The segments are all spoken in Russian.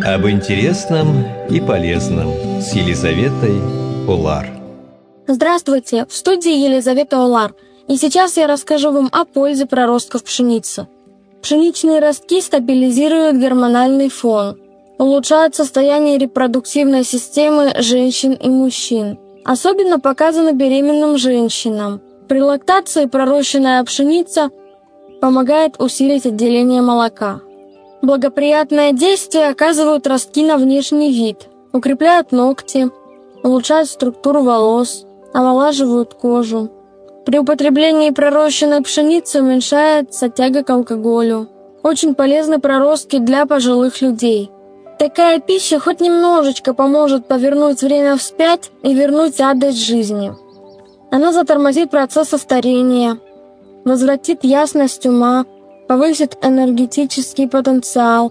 Об интересном и полезном с Елизаветой Улар. Здравствуйте, в студии Елизавета Улар. И сейчас я расскажу вам о пользе проростков пшеницы. Пшеничные ростки стабилизируют гормональный фон, улучшают состояние репродуктивной системы женщин и мужчин. Особенно показано беременным женщинам. При лактации пророщенная пшеница помогает усилить отделение молока. Благоприятное действие оказывают ростки на внешний вид, укрепляют ногти, улучшают структуру волос, омолаживают кожу. При употреблении пророщенной пшеницы уменьшается тяга к алкоголю. Очень полезны проростки для пожилых людей. Такая пища хоть немножечко поможет повернуть время вспять и вернуть радость жизни. Она затормозит процесс старения, возвратит ясность ума, повысит энергетический потенциал,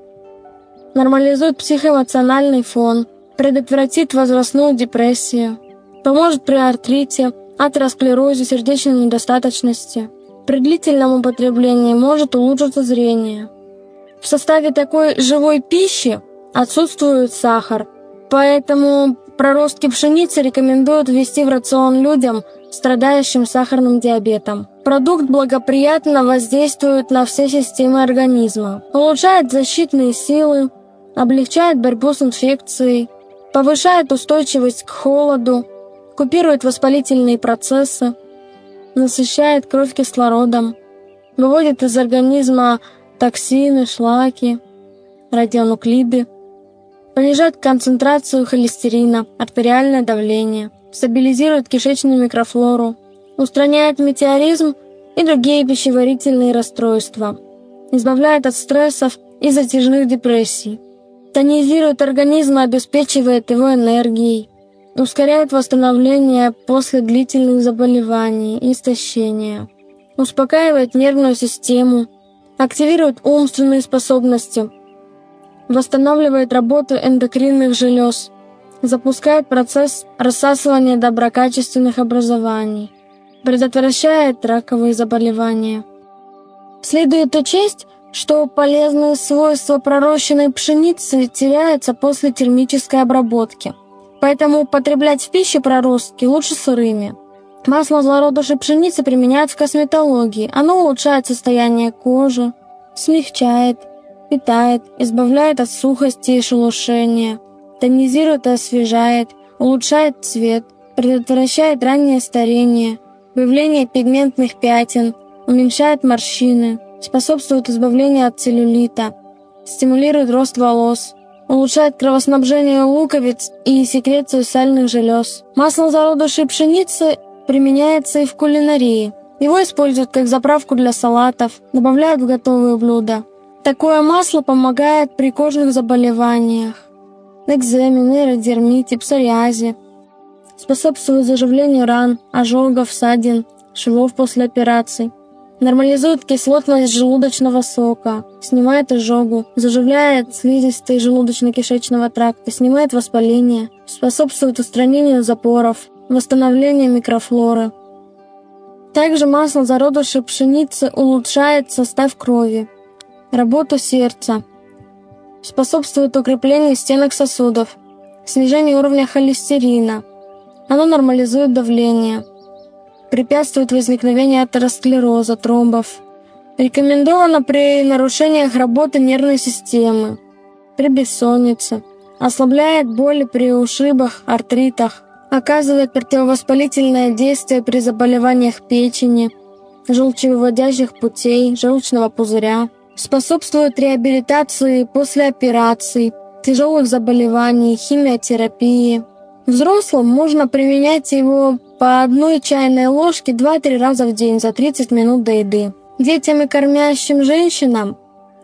нормализует психоэмоциональный фон, предотвратит возрастную депрессию, поможет при артрите, атеросклерозе, сердечной недостаточности. При длительном употреблении может улучшиться зрение. В составе такой живой пищи отсутствует сахар, поэтому проростки пшеницы рекомендуют ввести в рацион людям, страдающим сахарным диабетом. Продукт благоприятно воздействует на все системы организма, улучшает защитные силы, облегчает борьбу с инфекцией, повышает устойчивость к холоду, купирует воспалительные процессы, насыщает кровь кислородом, выводит из организма токсины, шлаки, радионуклиды, понижает концентрацию холестерина, артериальное давление, стабилизирует кишечную микрофлору, устраняет метеоризм и другие пищеварительные расстройства, избавляет от стрессов и затяжных депрессий, тонизирует организм и обеспечивает его энергией, ускоряет восстановление после длительных заболеваний и истощения, успокаивает нервную систему, активирует умственные способности, восстанавливает работу эндокринных желез, запускает процесс рассасывания доброкачественных образований, предотвращает раковые заболевания. Следует учесть, что полезные свойства пророщенной пшеницы теряются после термической обработки, поэтому употреблять в пищу проростки лучше сырыми. Масло зародышей пшеницы применяют в косметологии. Оно улучшает состояние кожи, смягчает, питает, избавляет от сухости и шелушения, тонизирует и освежает, улучшает цвет, предотвращает раннее старение, появление пигментных пятен, уменьшает морщины, способствует избавлению от целлюлита, стимулирует рост волос, улучшает кровоснабжение луковиц и секрецию сальных желез. Масло зародышей пшеницы применяется и в кулинарии. Его используют как заправку для салатов, добавляют в готовые блюда. Такое масло помогает при кожных заболеваниях, экземе, нейродермите, псориазе, способствует заживлению ран, ожогов, ссадин, швов после операций, нормализует кислотность желудочного сока, снимает изжогу, заживляет слизистые желудочно-кишечного тракта, снимает воспаление, способствует устранению запоров, восстановлению микрофлоры. Также масло зародышей пшеницы улучшает состав крови, работу сердца, способствует укреплению стенок сосудов, снижению уровня холестерина. Оно нормализует давление, препятствует возникновению атеросклероза, тромбов. Рекомендовано при нарушениях работы нервной системы, при бессоннице, ослабляет боли при ушибах, артритах, оказывает противовоспалительное действие при заболеваниях печени, желчевыводящих путей, желчного пузыря, способствует реабилитации после операций, тяжелых заболеваний, химиотерапии. Взрослым можно применять его по 1 чайной ложке 2-3 раза в день за 30 минут до еды. Детям и кормящим женщинам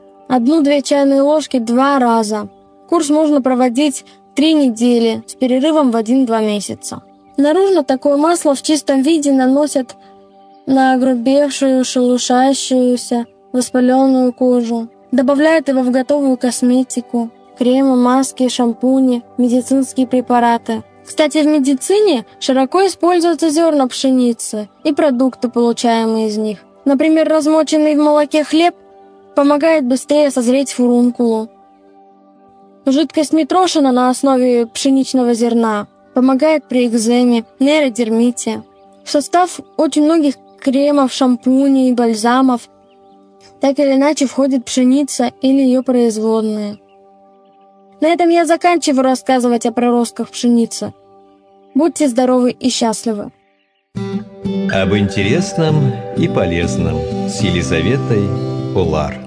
1-2 чайные ложки 2 раза. Курс можно проводить 3 недели с перерывом в 1-2 месяца. Наружно такое масло в чистом виде наносят на огрубевшую, шелушащуюся, воспаленную кожу. Добавляют его в готовую косметику, кремы, маски, шампуни, медицинские препараты. Кстати, в медицине широко используются зерна пшеницы и продукты, получаемые из них. Например, размоченный в молоке хлеб помогает быстрее созреть фурункулу. Жидкость Митрошина на основе пшеничного зерна помогает при экземе, нейродермите. В состав очень многих кремов, шампуней, бальзамов так или иначе входит пшеница или ее производные. На этом я заканчиваю рассказывать о проростках пшеницы. Будьте здоровы и счастливы. Об интересном и полезном с Елизаветой Улар.